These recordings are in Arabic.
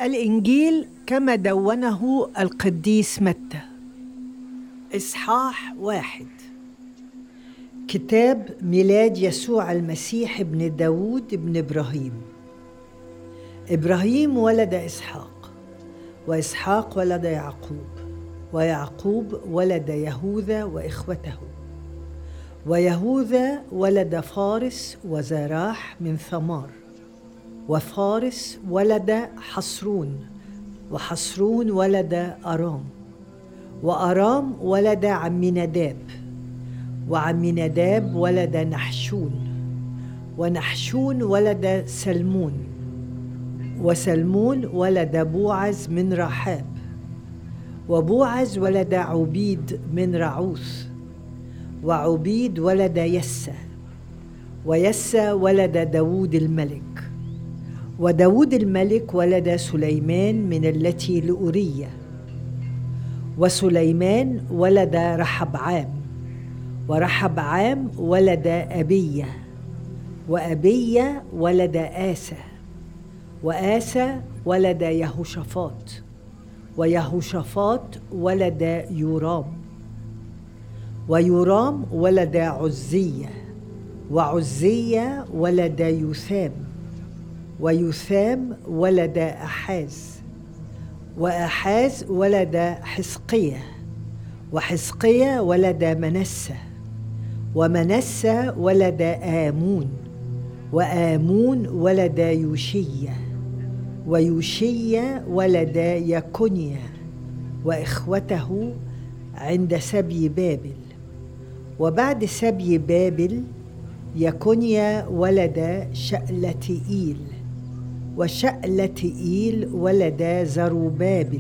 الإنجيل كما دونه القديس متى. إصحاح 1. كتاب ميلاد يسوع المسيح ابن داود ابن إبراهيم. إبراهيم ولد إسحاق، وإسحاق ولد يعقوب، ويعقوب ولد يهوذا وإخوته، ويهوذا ولد فارس وزراح من ثمار، وفارس ولد حصرون، وحصرون ولد أرام، وأرام ولد عميناداب، وعميناداب ولد نحشون، ونحشون ولد سلمون، وسلمون ولد بوعز من رحاب، وبوعز ولد عبيد من رعوث، وعبيد ولد يسى، ويسى ولد داود الملك، وداود الملك ولد سليمان من التي لأورية، وسليمان ولد رحبعام، ورحبعام ولد أبية، وأبية ولد آسى، وآسى ولد يهوشافاط، ويهوشافاط ولد يورام، ويورام ولد عزية، وعزية ولد يثام، ويثام ولد أحاز، وأحاز ولد حزقية، وحزقية ولد منسى، ومنسى ولد آمون، وآمون ولد يوشية، ويوشية ولد يكونيا وإخوته عند سبي بابل. وبعد سبي بابل يكونيا ولد شألتئيل، وشألتئيل ولد زروبابل،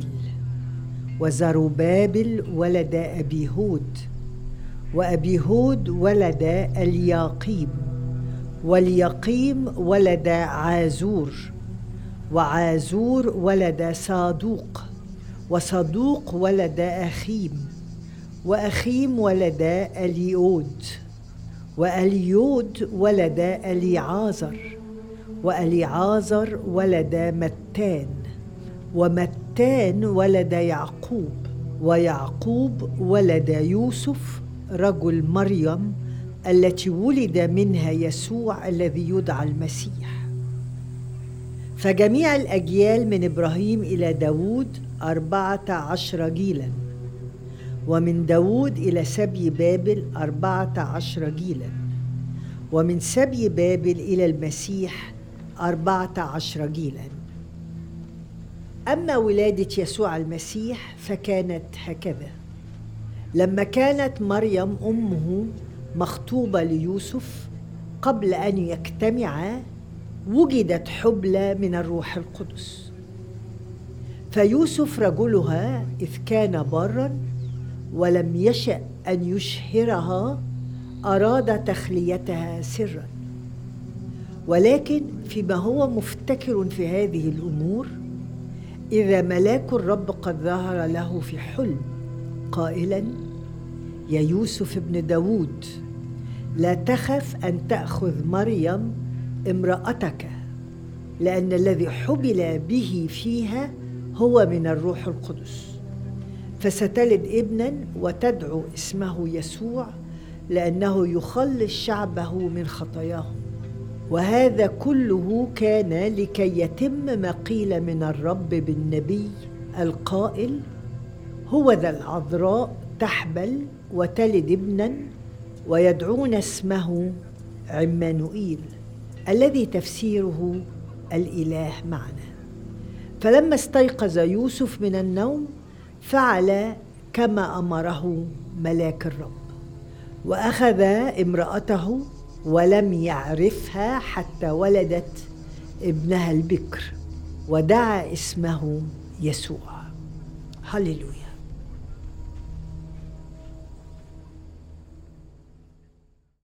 وزروبابل ولد أبيهود، وأبيهود ولد الياقيم، والياقيم ولد عازور، وعازور ولد صادوق، وصدوق ولد أخيم، وأخيم ولد أليود، وأليود ولد أليعازر، وأليعازر ولد متان، ومتان ولد يعقوب، ويعقوب ولد يوسف رجل مريم التي ولد منها يسوع الذي يدعى المسيح. فجميع الأجيال من إبراهيم إلى داود 14 جيلا، ومن داود إلى سبي بابل 14 جيلا، ومن سبي بابل إلى المسيح 14 جيلا. أما ولادة يسوع المسيح فكانت هكذا: لما كانت مريم أمه مخطوبة ليوسف قبل أن يجتمعا وجدت حبلى من الروح القدس، فيوسف رجلها إذ كان بارا ولم يشأ أن يشهرها أراد تخليتها سرا، ولكن فيما هو مفتكر في هذه الأمور إذا ملاك الرب قد ظهر له في حلم قائلا: يا يوسف ابن داود، لا تخف أن تأخذ مريم امرأتك، لأن الذي حبل به فيها هو من الروح القدس، فستلد ابنا وتدعو اسمه يسوع، لأنه يخلص شعبه من خطاياهم. وهذا كله كان لكي يتم ما قيل من الرب بالنبي القائل: هو ذا العذراء تحبل وتلد ابنا ويدعون اسمه عمانوئيل، الذي تفسيره الإله معنا. فلما استيقظ يوسف من النوم فعل كما أمره ملاك الرب، وأخذ امرأته ولم يعرفها حتى ولدت ابنها البكر، ودعا اسمه يسوع. هللويا.